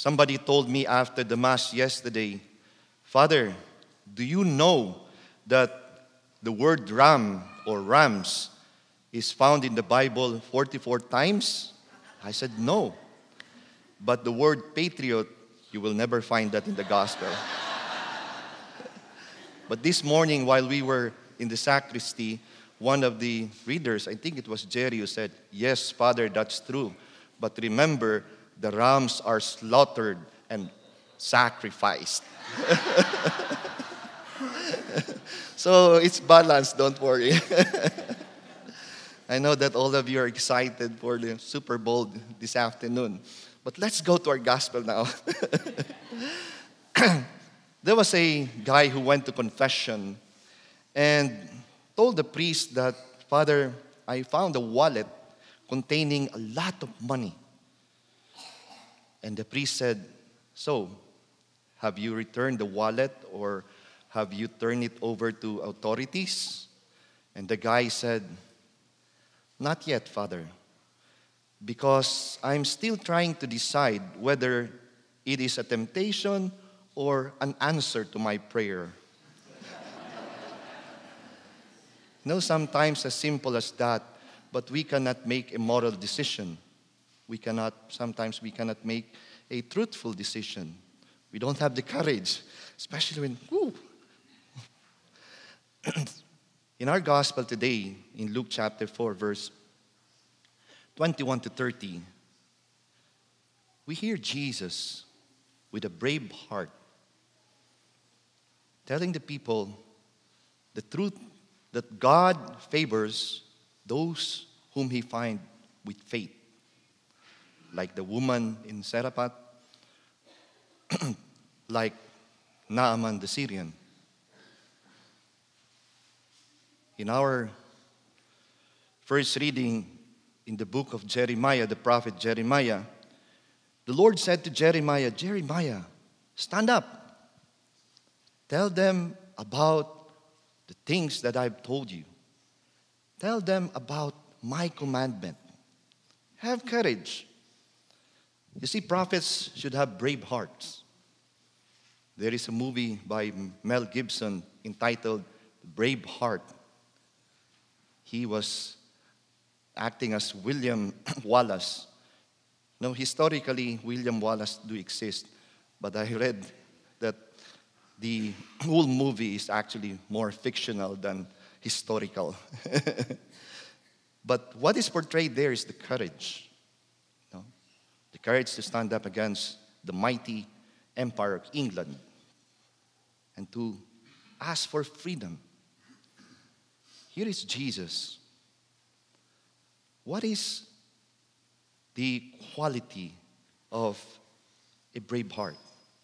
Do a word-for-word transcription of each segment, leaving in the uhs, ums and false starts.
Somebody told me after the Mass yesterday, Father, do you know that the word ram or rams is found in the Bible forty-four times? I said, no. But the word patriot, you will never find that in the gospel. But this morning, while we were in the sacristy, one of the readers, I think it was Jerry, who said, yes, Father, that's true. But remember, the rams are slaughtered and sacrificed. So it's balanced, don't worry. I know that all of you are excited for the Super Bowl this afternoon. But let's go to our gospel now. There was a guy who went to confession and told the priest that, Father, I found a wallet containing a lot of money. And the priest said, so, have you returned the wallet or have you turned it over to authorities? And the guy said, not yet, Father, because I'm still trying to decide whether it is a temptation or an answer to my prayer. No, sometimes as simple as that, but we cannot make a moral decision. We cannot, sometimes we cannot make a truthful decision. We don't have the courage, especially when, whoo. In our gospel today, in Luke chapter four, verse twenty-one to thirty, we hear Jesus with a brave heart telling the people the truth that God favors those whom He finds with faith. Like the woman in Seraphat, like Naaman the Syrian. In our first reading in the book of Jeremiah, the prophet Jeremiah, the Lord said to Jeremiah, Jeremiah, stand up. Tell them about the things that I've told you. Tell them about my commandment. Have courage. You see, prophets should have brave hearts. There is a movie by Mel Gibson entitled Brave Heart. He was acting as William Wallace. Now, historically, William Wallace do exist, but I read that the whole movie is actually more fictional than historical. But what is portrayed there is the courage. You know, the courage to stand up against the mighty empire of England and to ask for freedom. Here is Jesus. What is the quality of a brave heart?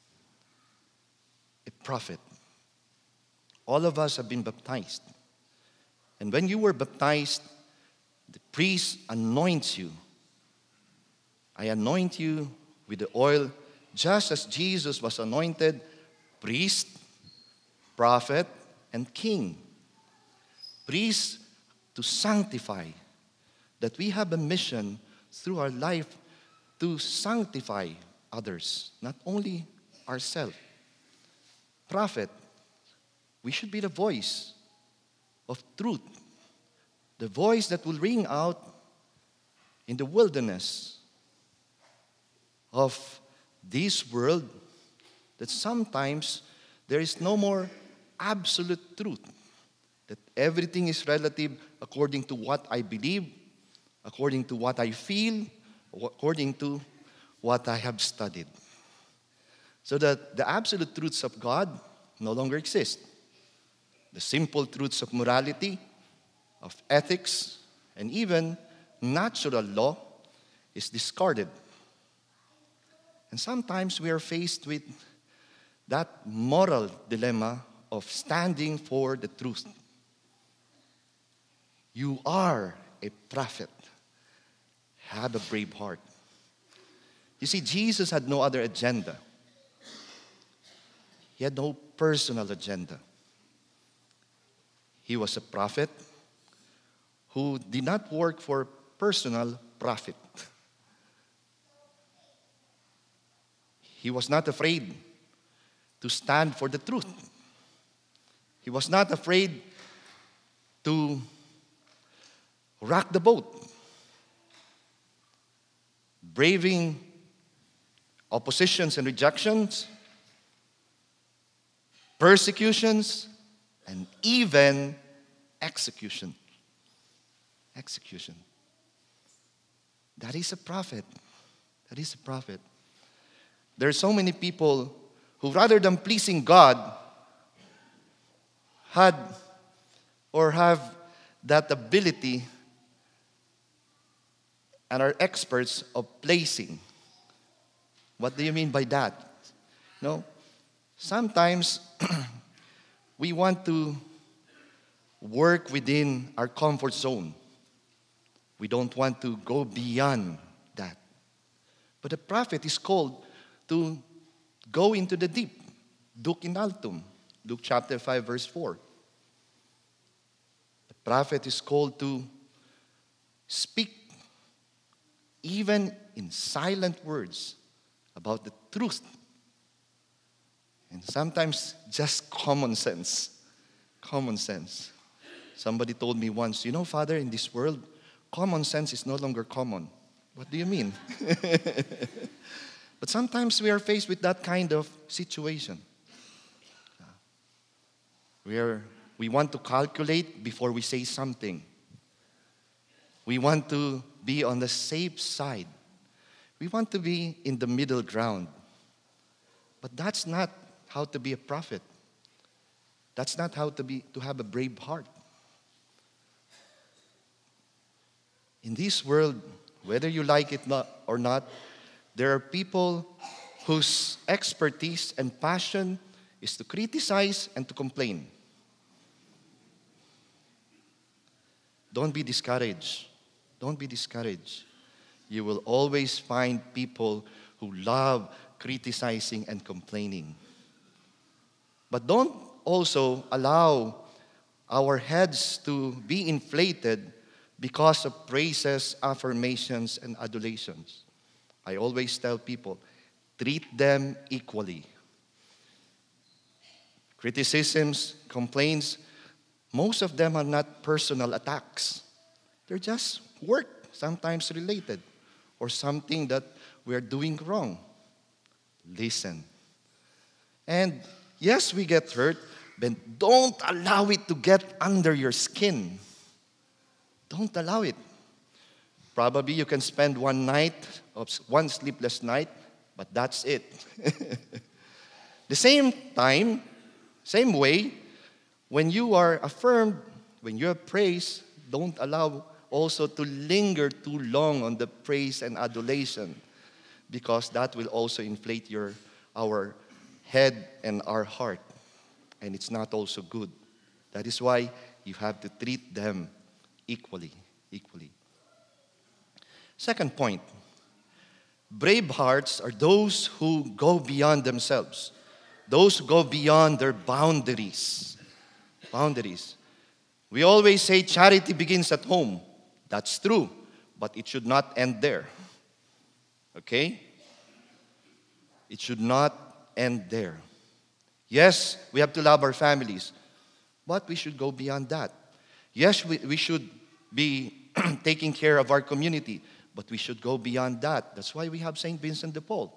A prophet. All of us have been baptized. And when you were baptized, the priest anoints you. I anoint you with the oil just as Jesus was anointed priest, prophet, and king. Priest to sanctify. That we have a mission through our life to sanctify others, not only ourselves. Prophet, we should be the voice of truth, the voice that will ring out in the wilderness of this world, that sometimes there is no more absolute truth, that everything is relative according to what I believe, according to what I feel, according to what I have studied. So that the absolute truths of God no longer exist. The simple truths of morality, of ethics, and even natural law is discarded. And sometimes we are faced with that moral dilemma of standing for the truth. You are a prophet. Have a brave heart. You see, Jesus had no other agenda. He had no personal agenda. He was a prophet who did not work for personal profit. He was not afraid to stand for the truth. He was not afraid to rock the boat, braving oppositions and rejections, persecutions, and even execution. Execution. That is a prophet. That is a prophet. There are so many people who, rather than pleasing God, had or have that ability and are experts of placing. What do you mean by that? No? Sometimes we want to work within our comfort zone. We don't want to go beyond that. But the prophet is called to go into the deep. Duc in altum. Luke chapter five, verse four. The prophet is called to speak, even in silent words, about the truth. And sometimes just common sense. Common sense. Somebody told me once, you know, Father, in this world, common sense is no longer common. What do you mean? But sometimes we are faced with that kind of situation. We are, we want to calculate before we say something. We want to be on the safe side. We want to be in the middle ground. But that's not how to be a prophet. That's not how to be to have a brave heart. In this world, whether you like it not or not, there are people whose expertise and passion is to criticize and to complain. Don't be discouraged. Don't be discouraged. You will always find people who love criticizing and complaining. But don't also allow our heads to be inflated because of praises, affirmations, and adulations. I always tell people, treat them equally. Criticisms, complaints, most of them are not personal attacks. They're just work, sometimes related, or something that we are doing wrong. Listen. And yes, we get hurt, but don't allow it to get under your skin. Don't allow it. Probably you can spend one night, of one sleepless night, but that's it. The same time, same way, when you are affirmed, when you are praised, don't allow also to linger too long on the praise and adulation, because that will also inflate your our head and our heart, and it's not also good. That is why you have to treat them equally, equally. Second point, brave hearts are those who go beyond themselves, those who go beyond their boundaries. Boundaries. We always say charity begins at home. That's true, but it should not end there. Okay? It should not end there. Yes, we have to love our families, but we should go beyond that. Yes, we, we should be taking care of our community, but we should go beyond that. That's why we have Saint Vincent de Paul.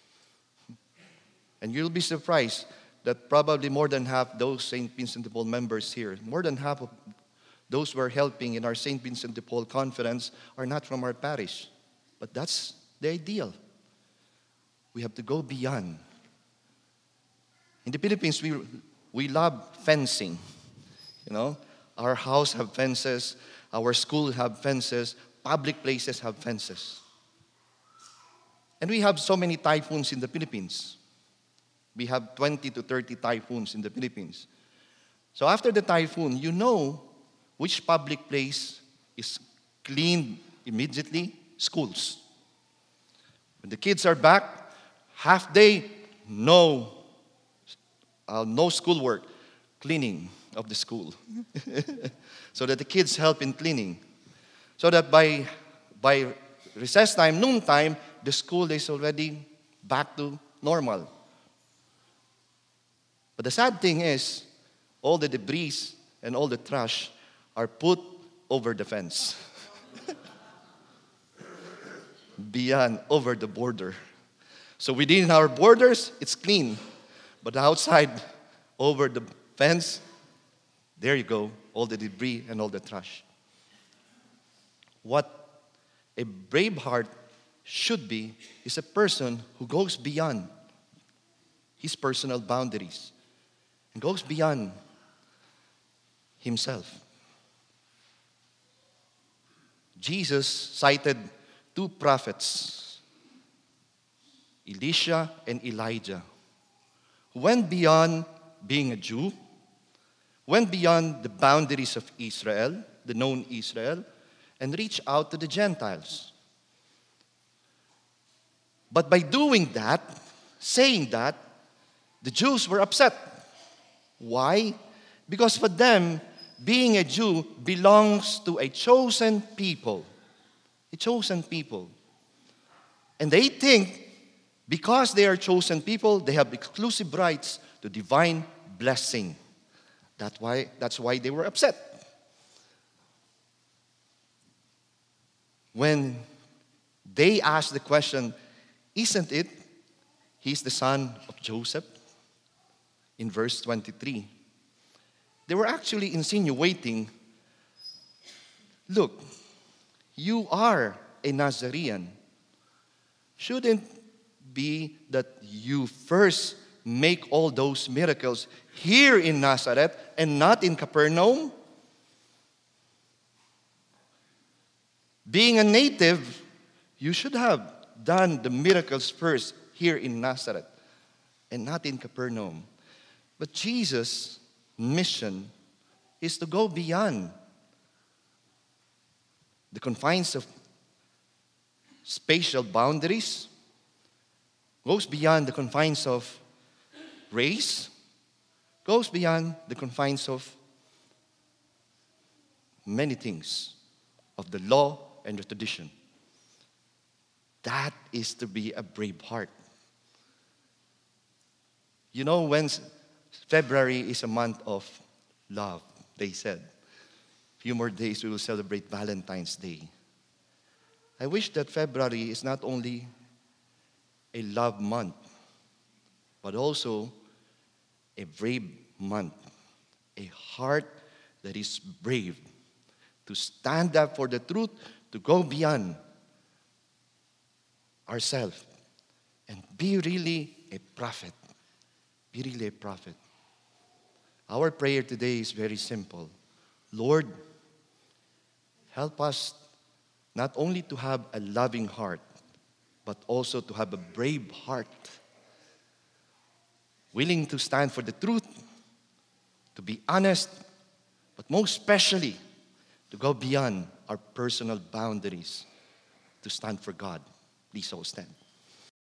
And you'll be surprised that probably more than half those Saint Vincent de Paul members here, more than half of those who are helping in our Saint Vincent de Paul conference are not from our parish. But that's the ideal. We have to go beyond. In the Philippines, we, we love fencing. You know, our house have fences, our school have fences, public places have fences. And we have so many typhoons in the Philippines. We have twenty to thirty typhoons in the Philippines. So after the typhoon, you know which public place is cleaned immediately? Schools. When the kids are back, half day, no, uh, no schoolwork, cleaning of the school. So that the kids help in cleaning. So that by, by recess time, noon time, the school is already back to normal. But the sad thing is, all the debris and all the trash are put over the fence. Beyond, over the border. So within our borders, it's clean. But outside, over the fence, there you go, all the debris and all the trash. What a brave heart should be is a person who goes beyond his personal boundaries and goes beyond himself. Jesus cited two prophets, Elisha and Elijah, who went beyond being a Jew, went beyond the boundaries of Israel, the known Israel, and reached out to the Gentiles. But by doing that, saying that, the Jews were upset. Why? Because for them, being a Jew belongs to a chosen people. A chosen people. And they think because they are chosen people, they have exclusive rights to divine blessing. That's why, that's why they were upset. When they asked the question, isn't it he's the son of Joseph? In verse twenty-three. They were actually insinuating, look, you are a Nazarene. Shouldn't be that you first make all those miracles here in Nazareth and not in Capernaum? Being a native, you should have done the miracles first here in Nazareth and not in Capernaum. But Jesus' mission is to go beyond the confines of spatial boundaries, goes beyond the confines of race, goes beyond the confines of many things, of the law and the tradition. That is to be a brave heart. You know, when February is a month of love, they said. Few more days we will celebrate Valentine's Day. I wish that February is not only a love month, but also a brave month. A heart that is brave to stand up for the truth, to go beyond ourselves and be really a prophet. Be really a prophet. Our prayer today is very simple. Lord, help us not only to have a loving heart, but also to have a brave heart, willing to stand for the truth, to be honest, but most especially to go beyond our personal boundaries, to stand for God. Please all stand.